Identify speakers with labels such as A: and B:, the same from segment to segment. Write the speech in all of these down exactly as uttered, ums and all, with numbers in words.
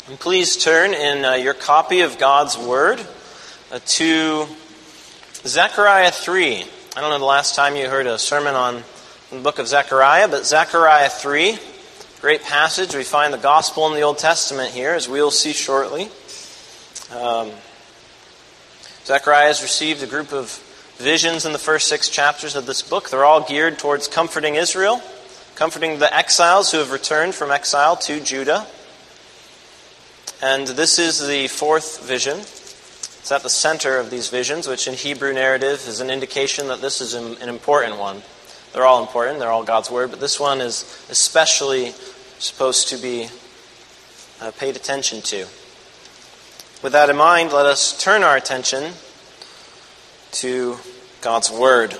A: And please turn in uh, your copy of God's Word uh, to Zechariah three. I don't know the last time you heard a sermon on the book of Zechariah, but Zechariah three, great passage. We find the gospel in the Old Testament here, as we'll see shortly. Um, Zechariah has received a group of visions in the first six chapters of this book. They're all geared towards comforting Israel, comforting the exiles who have returned from exile to Judah. And this is the fourth vision. It's at the center of these visions, which in Hebrew narrative is an indication that this is an important one. They're all important, they're all God's Word, but this one is especially supposed to be uh, paid attention to. With that in mind, let us turn our attention to God's Word.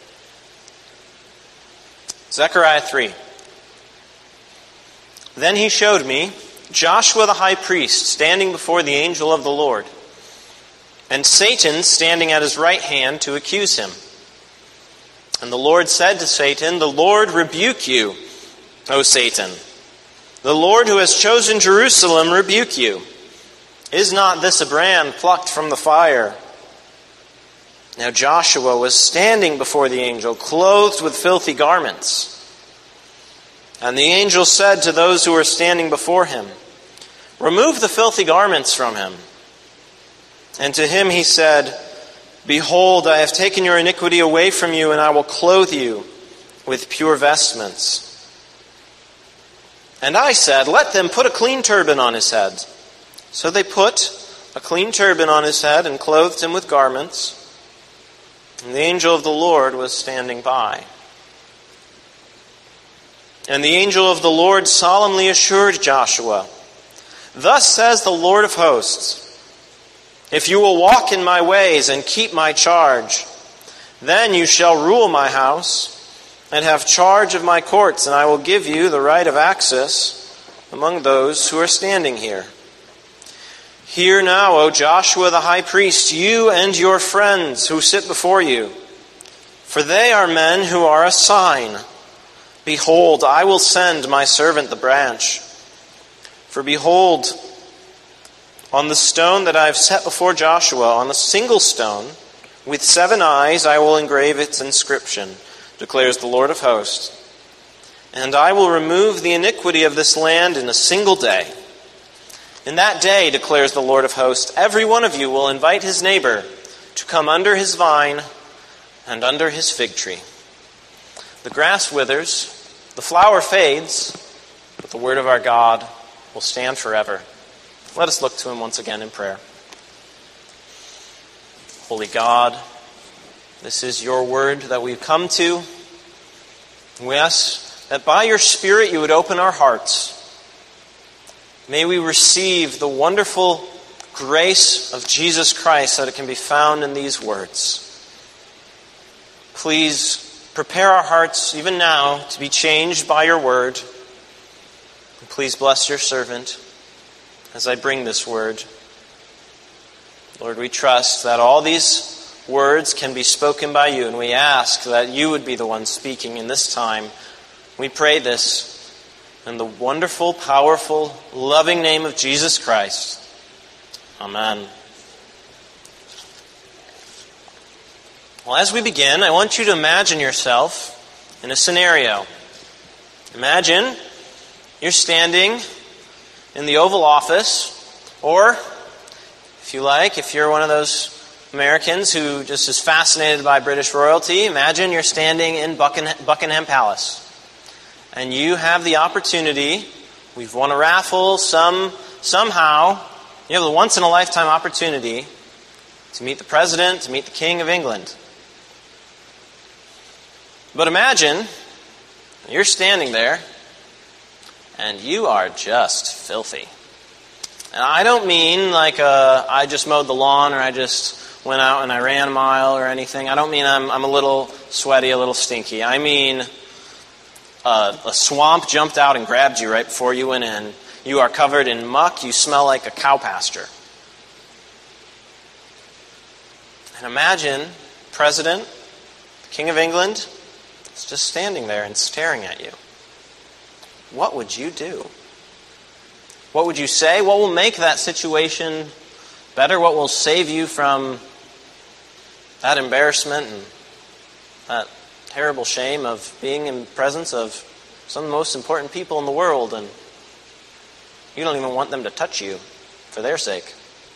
A: Zechariah three. Then he showed me Joshua the high priest standing before the angel of the Lord, and Satan standing at his right hand to accuse him. And the Lord said to Satan, "The Lord rebuke you, O Satan. The Lord who has chosen Jerusalem rebuke you. Is not this a brand plucked from the fire?" Now Joshua was standing before the angel, clothed with filthy garments. And the angel said to those who were standing before him, "Remove the filthy garments from him." And to him he said, "Behold, I have taken your iniquity away from you, and I will clothe you with pure vestments." And I said, "Let them put a clean turban on his head." So they put a clean turban on his head and clothed him with garments. And the angel of the Lord was standing by. And the angel of the Lord solemnly assured Joshua, "Thus says the Lord of hosts, if you will walk in my ways and keep my charge, then you shall rule my house and have charge of my courts, and I will give you the right of access among those who are standing here. Hear now, O Joshua the high priest, you and your friends who sit before you, for they are men who are a sign. Behold, I will send my servant the branch. For behold, on the stone that I have set before Joshua, on a single stone, with seven eyes, I will engrave its inscription, declares the Lord of hosts. And I will remove the iniquity of this land in a single day. In that day, declares the Lord of hosts, every one of you will invite his neighbor to come under his vine and under his fig tree. The grass withers, the flower fades, but the word of our God will stand forever. Let us look to him once again in prayer. Holy God, this is your word that we've come to. We ask that by your Spirit you would open our hearts. May we receive the wonderful grace of Jesus Christ that it can be found in these words. Please prepare our hearts even now to be changed by your word. And please bless your servant as I bring this word. Lord, we trust that all these words can be spoken by you, and we ask that you would be the one speaking in this time. We pray this in the wonderful, powerful, loving name of Jesus Christ. Amen. Well, as we begin, I want you to imagine yourself in a scenario. Imagine you're standing in the Oval Office, or, if you like, if you're one of those Americans who just is fascinated by British royalty, imagine you're standing in Buckingham Palace. And you have the opportunity, we've won a raffle, some somehow, you have the once-in-a-lifetime opportunity to meet the President, to meet the King of England. But imagine you're standing there and you are just filthy. And I don't mean like uh, I just mowed the lawn or I just went out and I ran a mile or anything. I don't mean I'm, I'm a little sweaty, a little stinky. I mean uh, a swamp jumped out and grabbed you right before you went in. You are covered in muck. You smell like a cow pasture. And imagine President, the King of England, is just standing there and staring at you. What would you do? What would you say? What will make that situation better? What will save you from that embarrassment and that terrible shame of being in presence of some of the most important people in the world, and you don't even want them to touch you for their sake?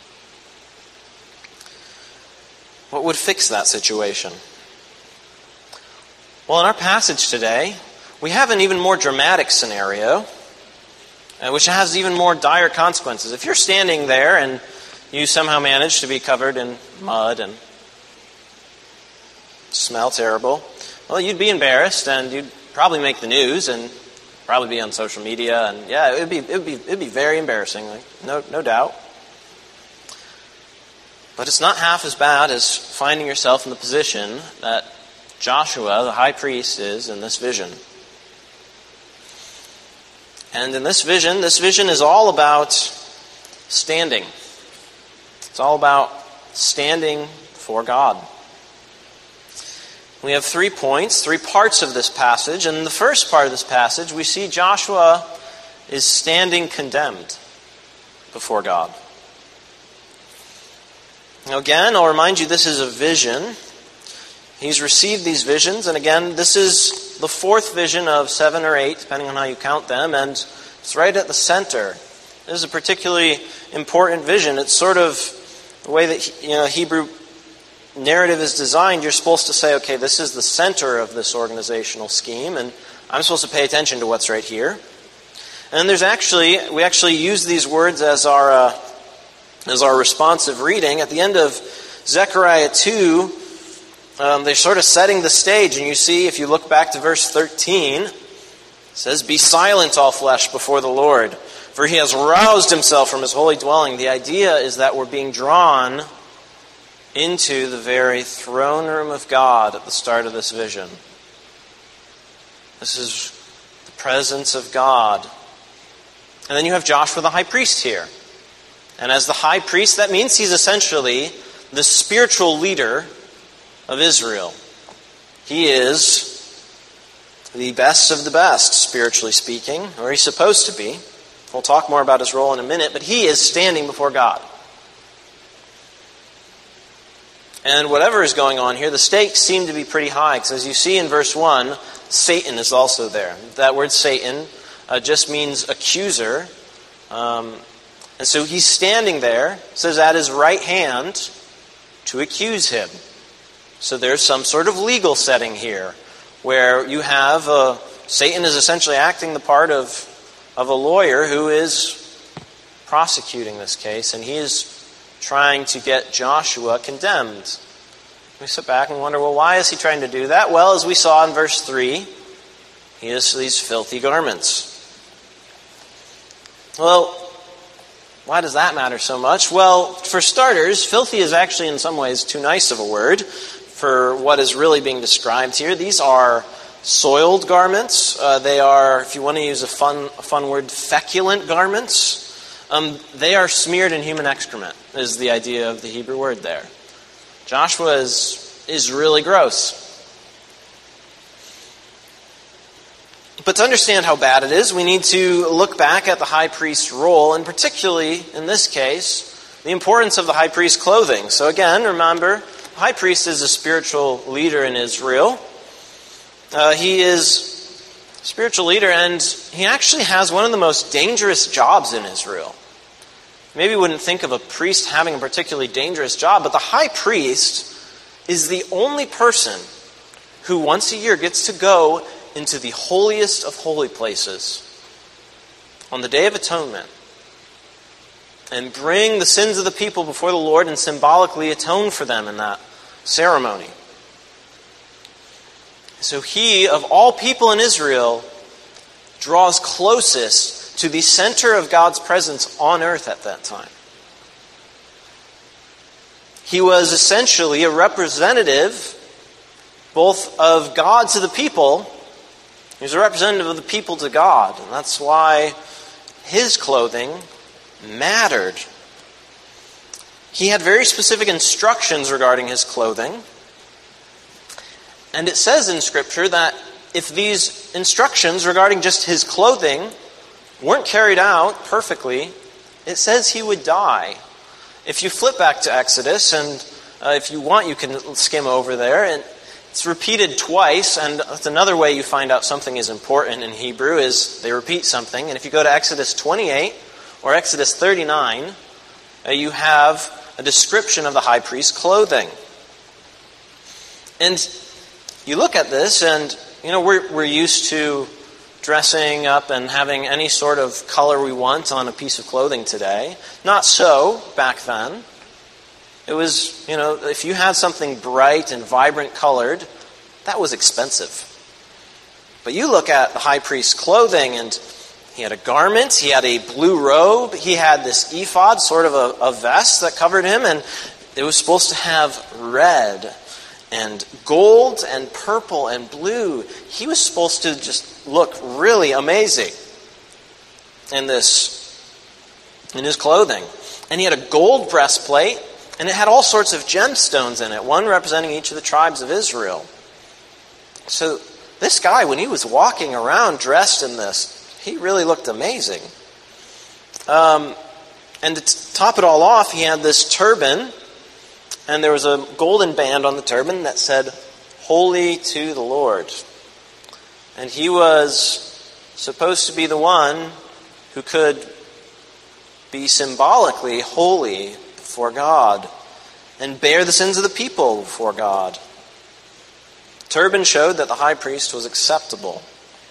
A: What would fix that situation? Well, in our passage today, we have an even more dramatic scenario, uh, which has even more dire consequences. If you're standing there and you somehow manage to be covered in mud and smell terrible, well, you'd be embarrassed, and you'd probably make the news, and probably be on social media, and yeah, it'd be it'd be it'd be very embarrassing, like, no no doubt. But it's not half as bad as finding yourself in the position that Joshua, the high priest, is in this vision. And in this vision, this vision is all about standing. It's all about standing before God. We have three points, three parts of this passage. And in the first part of this passage, we see Joshua is standing condemned before God. Now again, I'll remind you, this is a vision. He's received these visions, and again, this is the fourth vision of seven or eight, depending on how you count them, and it's right at the center. This is a particularly important vision. It's sort of the way that, you know, Hebrew narrative is designed. You're supposed to say, okay, this is the center of this organizational scheme, and I'm supposed to pay attention to what's right here. And there's actually, we actually use these words as our uh, as our responsive reading. At the end of Zechariah two, um, they're sort of setting the stage, and you see, if you look back to verse thirteen, it says, "Be silent, all flesh, before the Lord, for he has roused himself from his holy dwelling." The idea is that we're being drawn into the very throne room of God at the start of this vision. This is the presence of God. And then you have Joshua the high priest here. And as the high priest, that means he's essentially the spiritual leader of Israel. He is the best of the best, spiritually speaking, or he's supposed to be. We'll talk more about his role in a minute, but he is standing before God. And whatever is going on here, the stakes seem to be pretty high, because as you see in verse one, Satan is also there. That word Satan uh, just means accuser. Um, and so he's standing there, says at his right hand, to accuse him. So there's some sort of legal setting here, where you have, uh, Satan is essentially acting the part of, of a lawyer who is prosecuting this case, and he is trying to get Joshua condemned. We sit back and wonder, well, why is he trying to do that? Well, as we saw in verse three, he has these filthy garments. Well, why does that matter so much? Well, for starters, filthy is actually in some ways too nice of a word for what is really being described here. These are soiled garments. Uh, they are, if you want to use a fun, a fun word, feculent garments. Um, they are smeared in human excrement, is the idea of the Hebrew word there. Joshua is, is really gross. But to understand how bad it is, we need to look back at the high priest's role, and particularly, in this case, the importance of the high priest's clothing. So again, remember, the high priest is a spiritual leader in Israel. Uh, he is a spiritual leader, and he actually has one of the most dangerous jobs in Israel. Maybe you wouldn't think of a priest having a particularly dangerous job, but the high priest is the only person who once a year gets to go into the holiest of holy places on the Day of Atonement and bring the sins of the people before the Lord and symbolically atone for them in that ceremony. So he, of all people in Israel, draws closest to the center of God's presence on earth at that time. He was essentially a representative both of God to the people. He was a representative of the people to God. And that's why his clothing mattered. He had very specific instructions regarding his clothing. And it says in Scripture that if these instructions regarding just his clothing weren't carried out perfectly, it says he would die. If you flip back to Exodus, and uh, if you want, you can skim over there, and it's repeated twice, and that's another way you find out something is important in Hebrew, is they repeat something. And if you go to Exodus twenty-eight or Exodus thirty-nine, uh, you have a description of the high priest's clothing. And you look at this, and you know we're we're used to dressing up and having any sort of color we want on a piece of clothing today. Not so back then. It was, you know, if you had something bright and vibrant colored, that was expensive. But you look at the high priest's clothing, and he had a garment, he had a blue robe, he had this ephod, sort of a, a vest that covered him, and it was supposed to have red and gold and purple and blue. He was supposed to just look really amazing in this, in his clothing. And he had a gold breastplate, and it had all sorts of gemstones in it, one representing each of the tribes of Israel. So this guy, when he was walking around dressed in this, he really looked amazing. Um, and to top it all off, he had this turban, and there was a golden band on the turban that said, "Holy to the Lord." And he was supposed to be the one who could be symbolically holy before God and bear the sins of the people before God. Turban showed that the high priest was acceptable.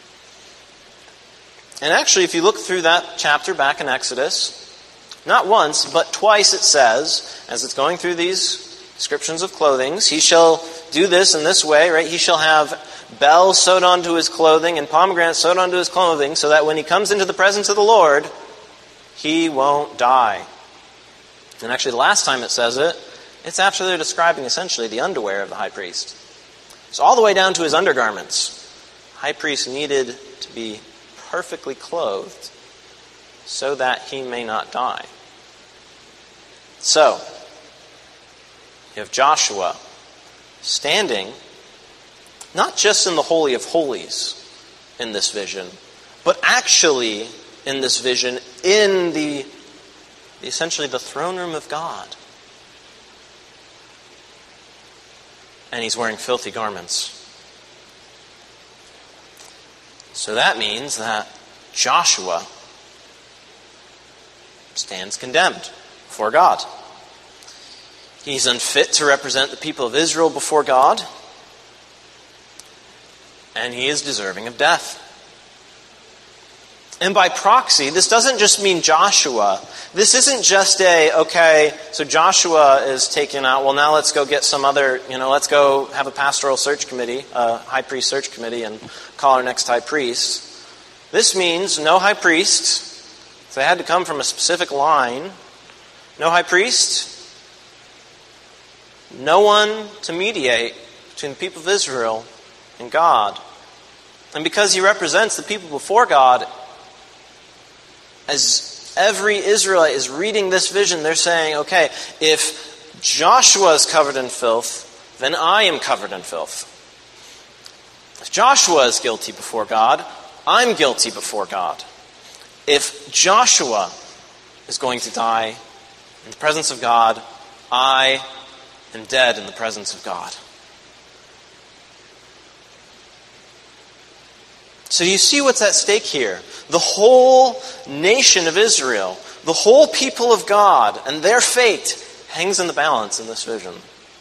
A: And actually, if you look through that chapter back in Exodus, not once, but twice it says, as it's going through these descriptions of clothing, he shall do this in this way, right? He shall have bells sewed onto his clothing and pomegranates sewed onto his clothing, so that when he comes into the presence of the Lord, he won't die. And actually, the last time it says it, it's after they're describing essentially the underwear of the high priest. So all the way down to his undergarments, the high priest needed to be perfectly clothed so that he may not die. So, you have Joshua standing not just in the Holy of Holies in this vision, but actually in this vision in the essentially the throne room of God. And he's wearing filthy garments. So that means that Joshua stands condemned before God. He's unfit to represent the people of Israel before God, and he is deserving of death. And by proxy, this doesn't just mean Joshua. This isn't just a, okay, so Joshua is taken out, well now let's go get some other, you know, let's go have a pastoral search committee, a high priest search committee, and call our next high priest. This means no high priest. So they had to come from a specific line. No high priest. No one to mediate between the people of Israel and God. And because he represents the people before God, as every Israelite is reading this vision, they're saying, okay, if Joshua is covered in filth, then I am covered in filth. If Joshua is guilty before God, I'm guilty before God. If Joshua is going to die in the presence of God, I am dead in the presence of God. So you see what's at stake here. The whole nation of Israel, the whole people of God, and their fate hangs in the balance in this vision.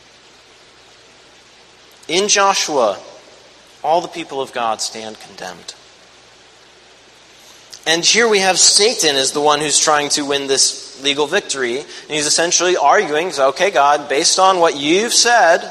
A: In Joshua, all the people of God stand condemned. And here we have Satan as the one who's trying to win this legal victory. And he's essentially arguing, okay, God, based on what you've said,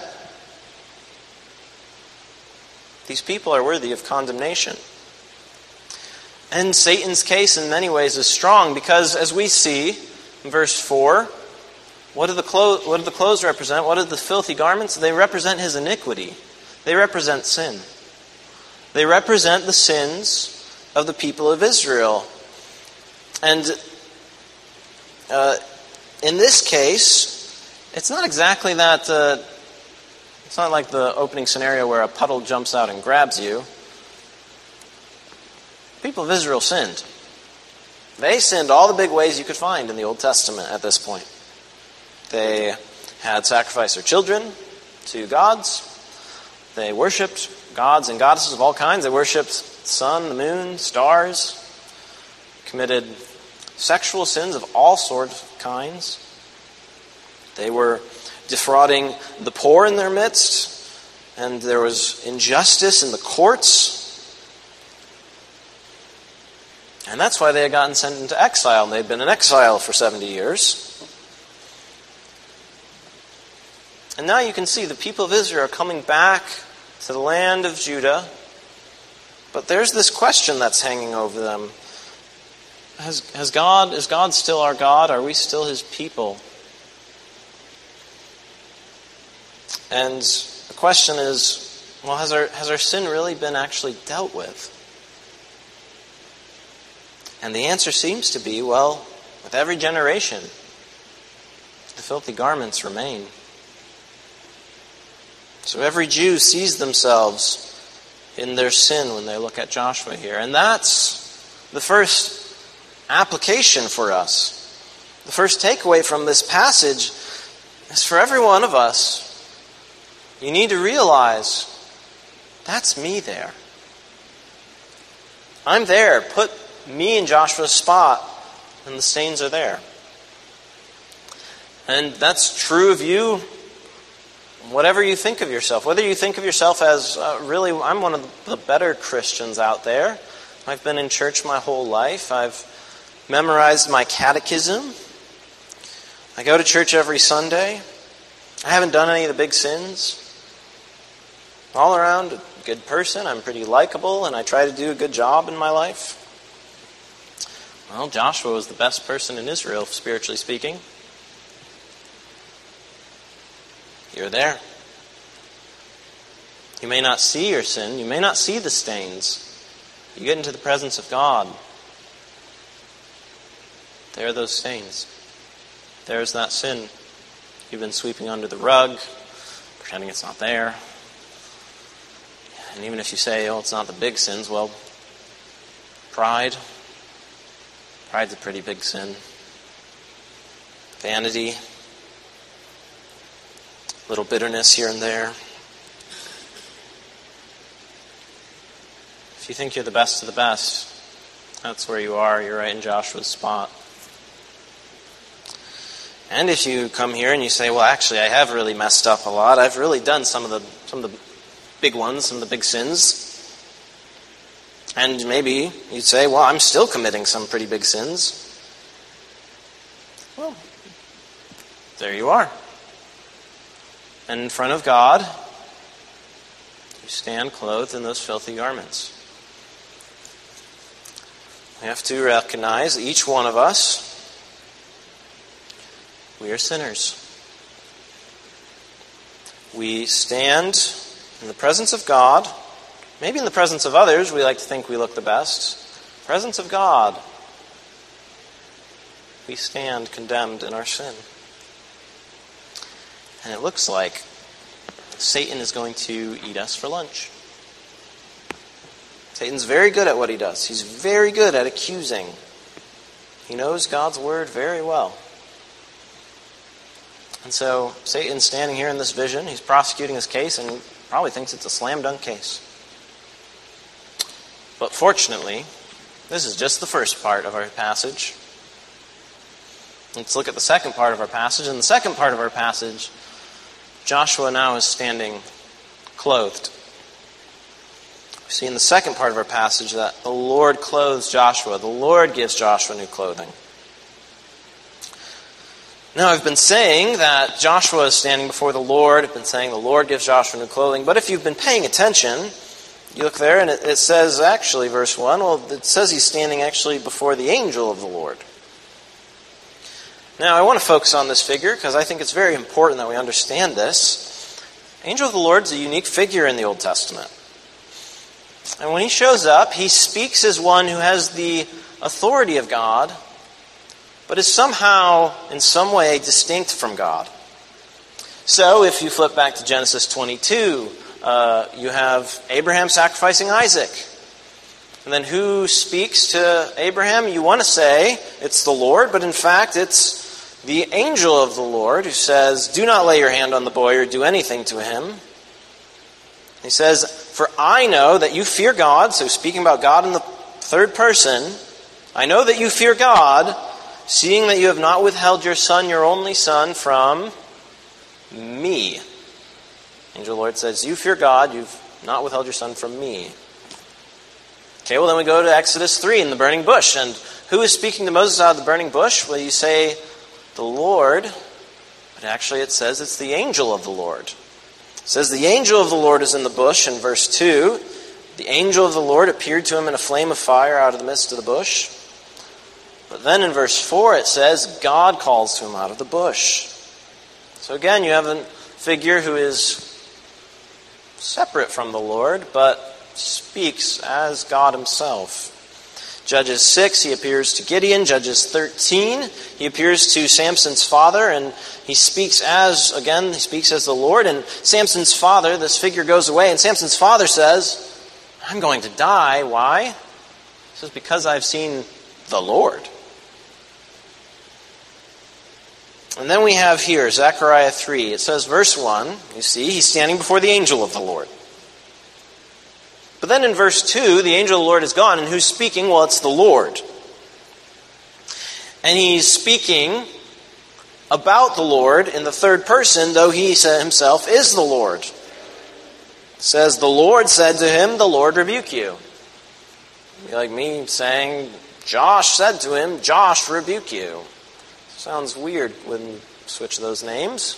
A: these people are worthy of condemnation. And Satan's case in many ways is strong because, as we see in verse four, what do the clothes, what do the clothes represent? What are the filthy garments? They represent his iniquity. They represent sin. They represent the sins of the people of Israel. And uh, in this case, it's not exactly that, uh, it's not like the opening scenario where a puddle jumps out and grabs you. The people of Israel sinned. They sinned all the big ways you could find in the Old Testament at this point. They had sacrificed their children to gods. They worshipped gods and goddesses of all kinds. They worshipped the sun, the moon, stars. Committed sexual sins of all sorts of kinds. They were defrauding the poor in their midst. And there was injustice in the courts. And that's why they had gotten sent into exile. And they'd been in exile for seventy years. And now you can see the people of Israel are coming back to the land of Judah. But there's this question that's hanging over them. Has, has God, is God still our God? Are we still His people? And the question is, well, has our, has our sin really been actually dealt with? And the answer seems to be, well, with every generation, the filthy garments remain. So every Jew sees themselves in their sin when they look at Joshua here. And that's the first application for us. The first takeaway from this passage is for every one of us, you need to realize, that's me there. I'm there. Put me in Joshua's spot, and the stains are there. And that's true of you, whatever you think of yourself. Whether you think of yourself as, uh, really, I'm one of the better Christians out there. I've been in church my whole life. I've memorized my catechism. I go to church every Sunday. I haven't done any of the big sins. All around, a good person. I'm pretty likable, and I try to do a good job in my life. Well, Joshua was the best person in Israel, spiritually speaking. You're there. You may not see your sin. You may not see the stains. You get into the presence of God. There are those stains. There's that sin you've been sweeping under the rug, pretending it's not there. And even if you say, oh, it's not the big sins, well, pride. Pride's a pretty big sin. Vanity. Little bitterness here and there. If you think you're the best of the best, that's where you are. You're right in Joshua's spot. And if you come here and you say, well, actually, I have really messed up a lot. I've really done some of the some of the big ones, some of the big sins. And maybe you'd say, well, I'm still committing some pretty big sins. Well, there you are. And in front of God, you stand clothed in those filthy garments. We have to recognize that each one of us, we are sinners. We stand in the presence of God. Maybe in the presence of others, we like to think we look the best. Presence of God, we stand condemned in our sin. And it looks like Satan is going to eat us for lunch. Satan's very good at what he does. He's very good at accusing. He knows God's word very well. And so Satan's standing here in this vision. He's prosecuting his case and probably thinks it's a slam dunk case. But fortunately, this is just the first part of our passage. Let's look at the second part of our passage. In the second part of our passage, Joshua now is standing clothed. We see in the second part of our passage that the Lord clothes Joshua. The Lord gives Joshua new clothing. Now, I've been saying that Joshua is standing before the Lord. I've been saying the Lord gives Joshua new clothing. But if you've been paying attention, you look there and it, it says actually, verse one, well, it says he's standing actually before the angel of the Lord. Now, I want to focus on this figure because I think it's very important that we understand this. Angel of the Lord is a unique figure in the Old Testament. And when he shows up, he speaks as one who has the authority of God, but is somehow, in some way, distinct from God. So, if you flip back to Genesis twenty-two, uh, you have Abraham sacrificing Isaac. And then who speaks to Abraham? You want to say it's the Lord, but in fact it's the angel of the Lord who says, do not lay your hand on the boy or do anything to him. He says, for I know that you fear God, so speaking about God in the third person, I know that you fear God, seeing that you have not withheld your son, your only son, from me. Angel of the Lord says, you fear God, you've not withheld your son from me. Okay, well then we go to Exodus three in the burning bush. And who is speaking to Moses out of the burning bush? Well, you say the Lord, but actually it says it's the angel of the Lord. It says the angel of the Lord is in the bush in verse two. The angel of the Lord appeared to him in a flame of fire out of the midst of the bush. But then in verse four it says God calls to him out of the bush. So again, you have a figure who is separate from the Lord, but speaks as God himself. Judges six, he appears to Gideon. Judges thirteen, he appears to Samson's father, and he speaks as, again, he speaks as the Lord. And Samson's father, this figure goes away, and Samson's father says, I'm going to die. Why? He says, because I've seen the Lord. And then we have here, Zechariah three. It says, verse one, you see, he's standing before the angel of the Lord. But then in verse two, the angel of the Lord is gone, and who's speaking? Well, it's the Lord. And he's speaking about the Lord in the third person, though he himself is the Lord. It says, the Lord said to him, the Lord rebuke you. It'd be like me saying, Josh said to him, Josh rebuke you. Sounds weird when you switch those names.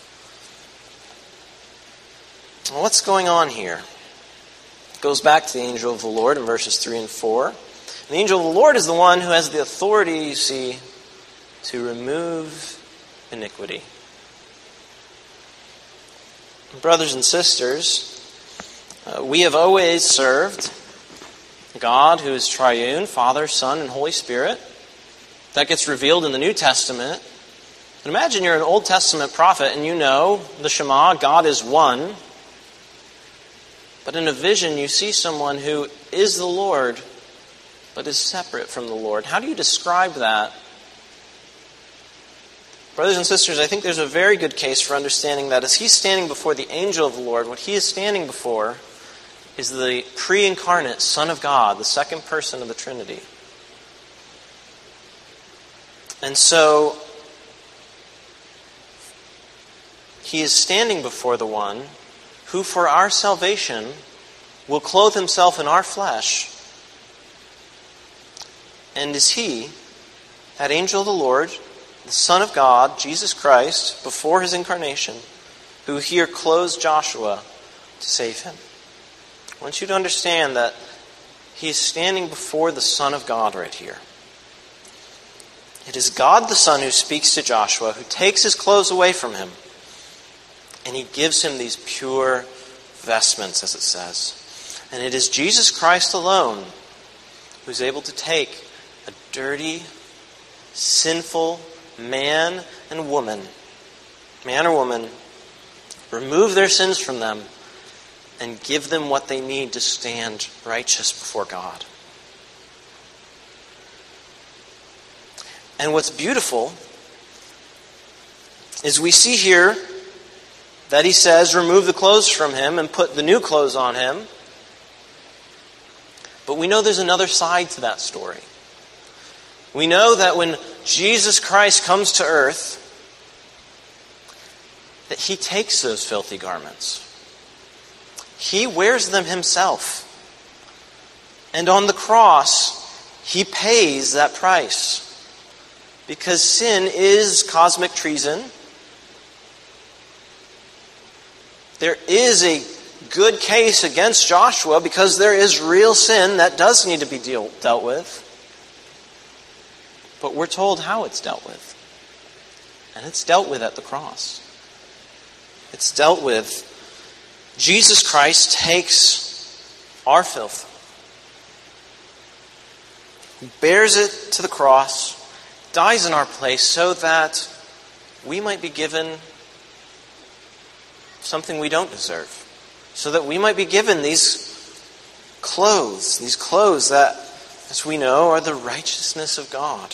A: Well, what's going on here? It goes back to the angel of the Lord in verses three and four. And the angel of the Lord is the one who has the authority, you see, to remove iniquity. Brothers and sisters, uh, we have always served God who is triune, Father, Son, and Holy Spirit. That gets revealed in the New Testament. But imagine you're an Old Testament prophet and you know the Shema, God is one. But in a vision you see someone who is the Lord, but is separate from the Lord. How do you describe that? Brothers and sisters, I think there's a very good case for understanding that as he's standing before the angel of the Lord, what he is standing before is the pre-incarnate Son of God, the second person of the Trinity. And so, he is standing before the one who for our salvation will clothe himself in our flesh. And is he, that angel of the Lord, the Son of God, Jesus Christ, before his incarnation, who here clothes Joshua to save him. I want you to understand that he is standing before the Son of God right here. It is God the Son who speaks to Joshua, who takes his clothes away from him, and he gives him these pure vestments, as it says. And it is Jesus Christ alone who's able to take a dirty, sinful man and woman, man or woman, remove their sins from them, and give them what they need to stand righteous before God. And what's beautiful is we see here that he says, remove the clothes from him and put the new clothes on him. But we know there's another side to that story. We know that when Jesus Christ comes to earth, that he takes those filthy garments. He wears them himself. And on the cross, he pays that price. Because sin is cosmic treason. There is a good case against Joshua because there is real sin that does need to be deal, dealt with. But we're told how it's dealt with. And it's dealt with at the cross. It's dealt with. Jesus Christ takes our filth, bears it to the cross, dies in our place so that we might be given something we don't deserve. So that we might be given these clothes, these clothes that, as we know, are the righteousness of God.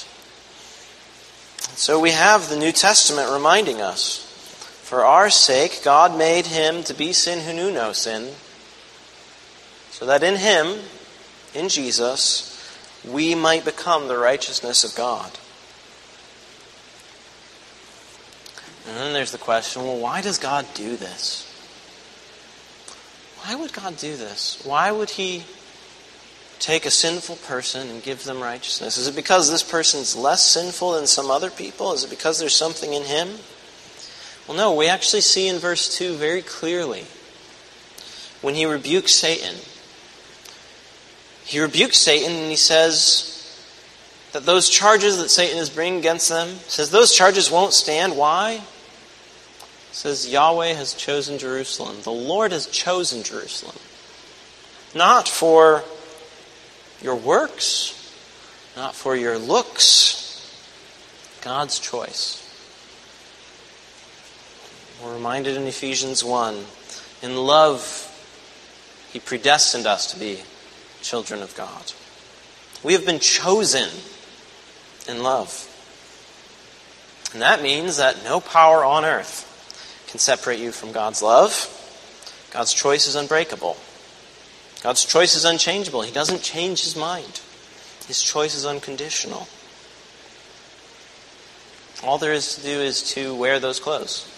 A: So we have the New Testament reminding us, for our sake God made him to be sin who knew no sin, so that in him, in Jesus, we might become the righteousness of God. And then there's the question, well, why does God do this? Why would God do this? Why would he take a sinful person and give them righteousness? Is it because this person's less sinful than some other people? Is it because there's something in him? Well, no, we actually see in verse two very clearly when he rebukes Satan. He rebukes Satan and he says that those charges that Satan is bringing against them, says those charges won't stand. Why? He says Yahweh has chosen Jerusalem. The Lord has chosen Jerusalem. Not for your works, not for your looks, God's choice. We're reminded in Ephesians one, in love, he predestined us to be children of God. We have been chosen in love. And that means that no power on earth can separate you from God's love. God's choice is unbreakable. God's choice is unchangeable. He doesn't change his mind. His choice is unconditional. All there is to do is to wear those clothes.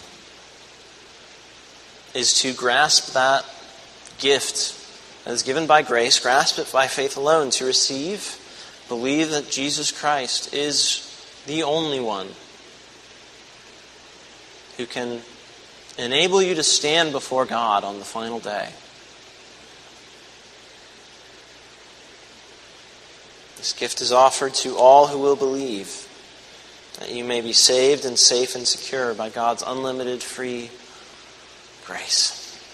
A: Is to grasp that gift that is given by grace, grasp it by faith alone, to receive, believe that Jesus Christ is the only one who can enable you to stand before God on the final day. This gift is offered to all who will believe, that you may be saved and safe and secure by God's unlimited free grace.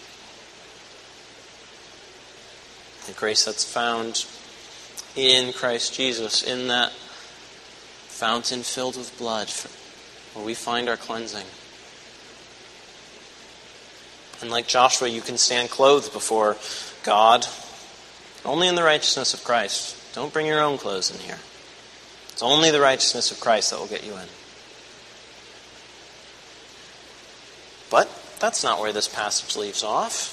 A: The grace that's found in Christ Jesus, in that fountain filled with blood, where we find our cleansing. And like Joshua, you can stand clothed before God only in the righteousness of Christ. Don't bring your own clothes in here. It's only the righteousness of Christ that will get you in. But that's not where this passage leaves off.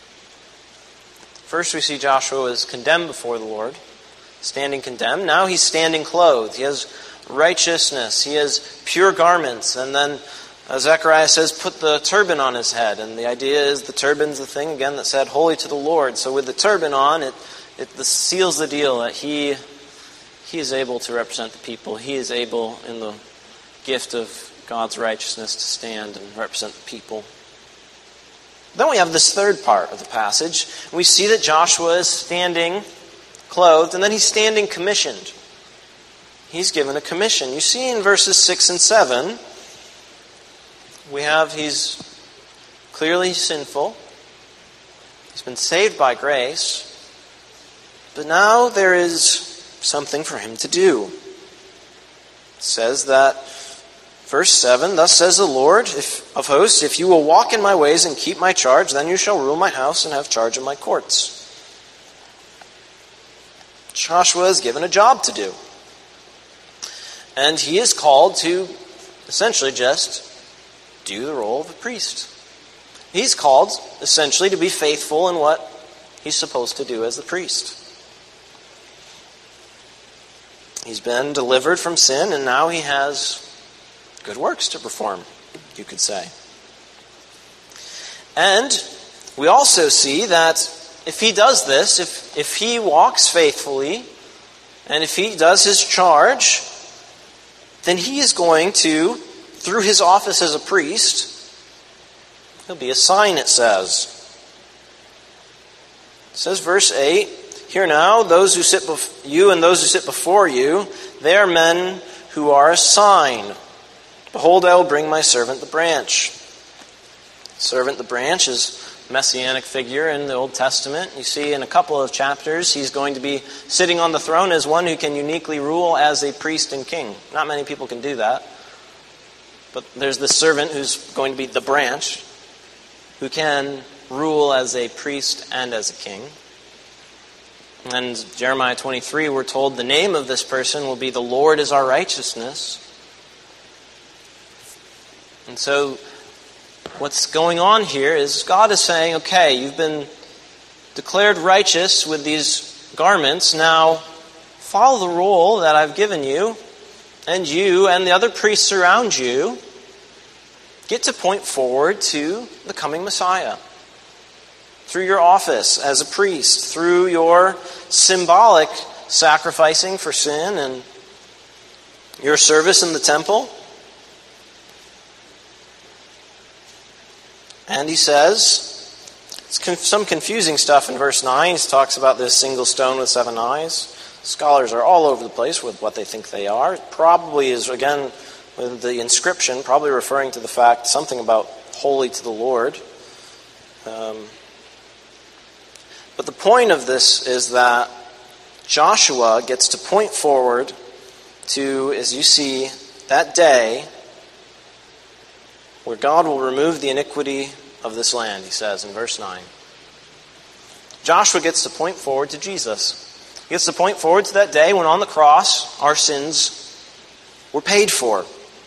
A: First we see Joshua is condemned before the Lord, standing condemned. Now he's standing clothed. He has righteousness. He has pure garments. And then uh, Zechariah says, put the turban on his head. And the idea is the turban's the thing, again, that said, holy to the Lord. So with the turban on, it, it this seals the deal that he, he is able to represent the people. He is able, in the gift of God's righteousness, to stand and represent the people. Then we have this third part of the passage. We see that Joshua is standing clothed, and then he's standing commissioned. He's given a commission. You see in verses six and seven, we have he's clearly sinful. He's been saved by grace. But now there is something for him to do. It says that, verse seven, thus says the Lord if, of hosts, if you will walk in my ways and keep my charge, then you shall rule my house and have charge of my courts. Joshua is given a job to do. And he is called to essentially just do the role of a priest. He's called essentially to be faithful in what he's supposed to do as the priest. He's been delivered from sin, and now he has good works to perform, you could say. And we also see that if he does this, if, if he walks faithfully, and if he does his charge, then he is going to, through his office as a priest, he'll be a sign, it says. It says, verse eight, hear now, those who sit bef- you and those who sit before you, they are men who are a sign. Behold, I will bring my servant the branch. Servant the branch is a messianic figure in the Old Testament. You see in a couple of chapters, he's going to be sitting on the throne as one who can uniquely rule as a priest and king. Not many people can do that. But there's this servant who's going to be the branch, who can rule as a priest and as a king. And Jeremiah twenty-three, we're told the name of this person will be the Lord is our righteousness. And so what's going on here is God is saying, okay, you've been declared righteous with these garments. Now follow the rule that I've given you, and you and the other priests around you get to point forward to the coming Messiah. Through your office as a priest, through your symbolic sacrificing for sin and your service in the temple. And he says, it's con- some confusing stuff in verse nine. He talks about this single stone with seven eyes. Scholars are all over the place with what they think they are. It probably is, again, with the inscription, probably referring to the fact, something about holy to the Lord. Um, but the point of this is that Joshua gets to point forward to, as you see, that day where God will remove the iniquity of this land, he says in verse nine. Joshua gets to point forward to Jesus. He gets to point forward to that day when on the cross our sins were paid for.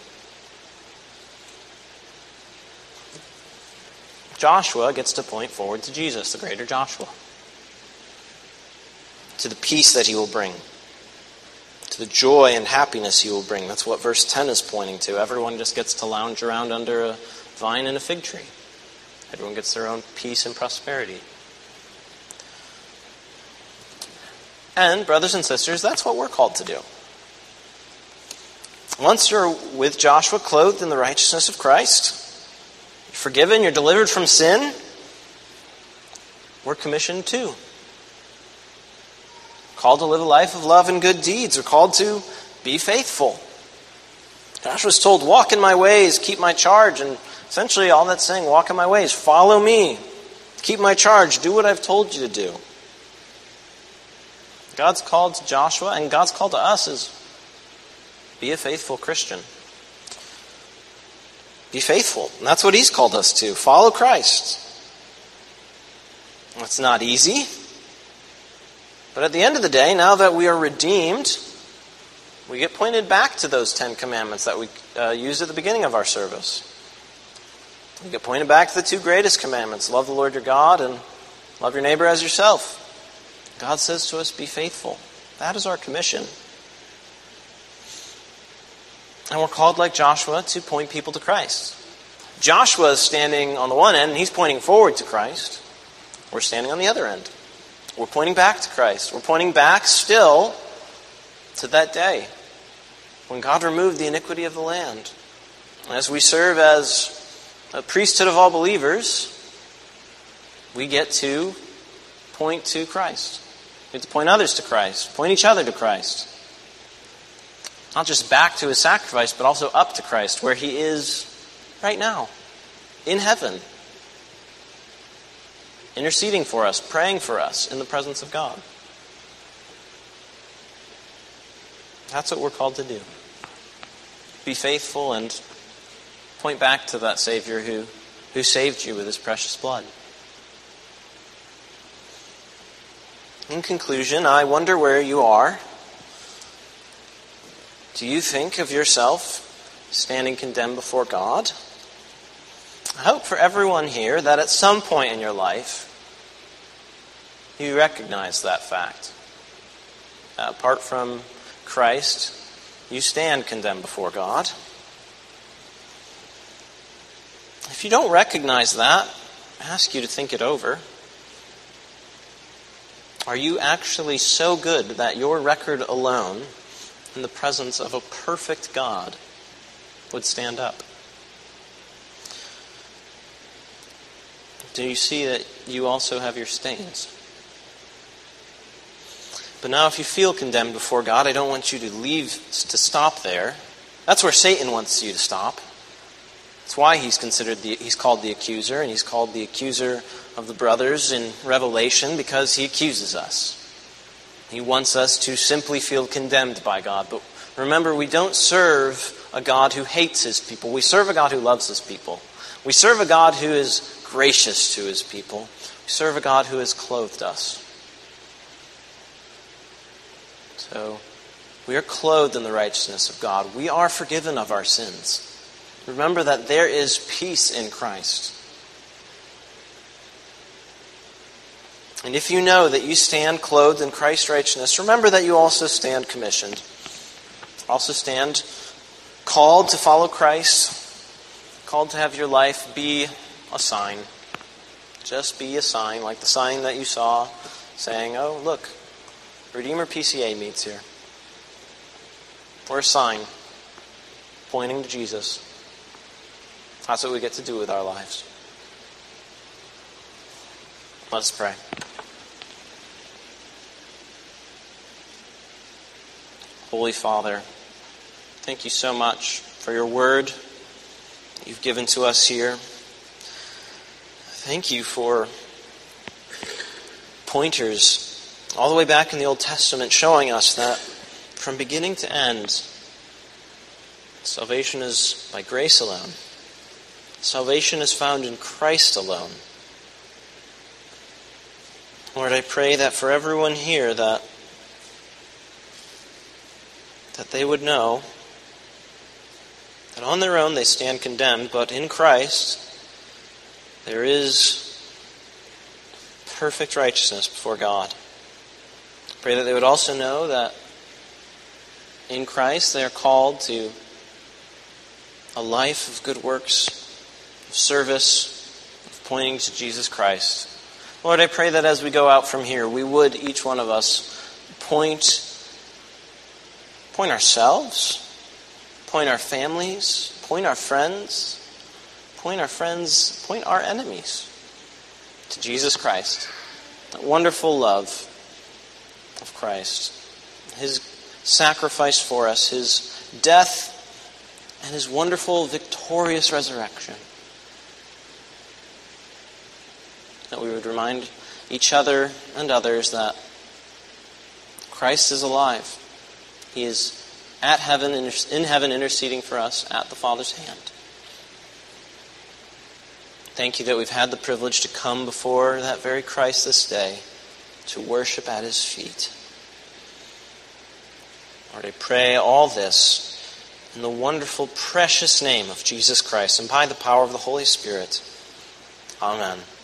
A: Joshua gets to point forward to Jesus, the greater Joshua, to the peace that he will bring, to the joy and happiness he will bring. That's what verse ten is pointing to. Everyone just gets to lounge around under a vine and a fig tree. Everyone gets their own peace and prosperity. And, brothers and sisters, that's what we're called to do. Once you're with Joshua, clothed in the righteousness of Christ, you're forgiven, you're delivered from sin, we're commissioned too. Called to live a life of love and good deeds. We're called to be faithful. Joshua's told, walk in my ways, keep my charge. And essentially all that's saying, walk in my ways, follow me, keep my charge, do what I've told you to do. God's called to Joshua, and God's call to us is be a faithful Christian. Be faithful. And that's what he's called us to. Follow Christ. It's not easy. But at the end of the day, now that we are redeemed, we get pointed back to those Ten Commandments that we uh, used at the beginning of our service. We get pointed back to the two greatest commandments. Love the Lord your God and love your neighbor as yourself. God says to us, be faithful. That is our commission. And we're called, like Joshua, to point people to Christ. Joshua is standing on the one end, and he's pointing forward to Christ. We're standing on the other end. We're pointing back to Christ. We're pointing back still to that day when God removed the iniquity of the land. As we serve as a priesthood of all believers, we get to point to Christ. We get to point others to Christ, point each other to Christ. Not just back to his sacrifice, but also up to Christ, where he is right now, in heaven, interceding for us, praying for us in the presence of God. That's what we're called to do. Be faithful and point back to that Savior who, who saved you with his precious blood. In conclusion, I wonder where you are. Do you think of yourself standing condemned before God? I hope for everyone here that at some point in your life you recognize that fact. Uh, apart from Christ, you stand condemned before God. If you don't recognize that, I ask you to think it over. Are you actually so good that your record alone, in the presence of a perfect God, would stand up? Do you see that you also have your stains? But now if you feel condemned before God, I don't want you to leave, to stop there. That's where Satan wants you to stop. That's why he's considered the, he's called the accuser, and he's called the accuser of the brothers in Revelation, because he accuses us. He wants us to simply feel condemned by God. But remember, we don't serve a God who hates his people. We serve a God who loves his people. We serve a God who is gracious to his people. We serve a God who has clothed us. So we are clothed in the righteousness of God. We are forgiven of our sins. Remember that there is peace in Christ. And if you know that you stand clothed in Christ's righteousness, remember that you also stand commissioned. Also stand called to follow Christ, called to have your life be a sign. Just be a sign, like the sign that you saw saying, oh, look, Redeemer P C A meets here. Or a sign pointing to Jesus. That's what we get to do with our lives. Let's pray. Holy Father, thank you so much for your word that you've given to us here. Thank you for pointers all the way back in the Old Testament showing us that from beginning to end, salvation is by grace alone. Salvation is found in Christ alone. Lord, I pray that for everyone here that that they would know that on their own they stand condemned, but in Christ there is perfect righteousness before God. I pray that they would also know that in Christ they are called to a life of good works, of service, of pointing to Jesus Christ. Lord, I pray that as we go out from here, we would, each one of us, point, point ourselves, point our families, point our friends, point our friends, point our enemies to Jesus Christ. That wonderful love of Christ. His sacrifice for us, His death, and His wonderful, victorious resurrection. That we would remind each other and others that Christ is alive. He is at heaven, in heaven, interceding for us at the Father's hand. Thank you that we've had the privilege to come before that very Christ this day to worship at His feet. Lord, I pray all this in the wonderful, precious name of Jesus Christ and by the power of the Holy Spirit. Amen.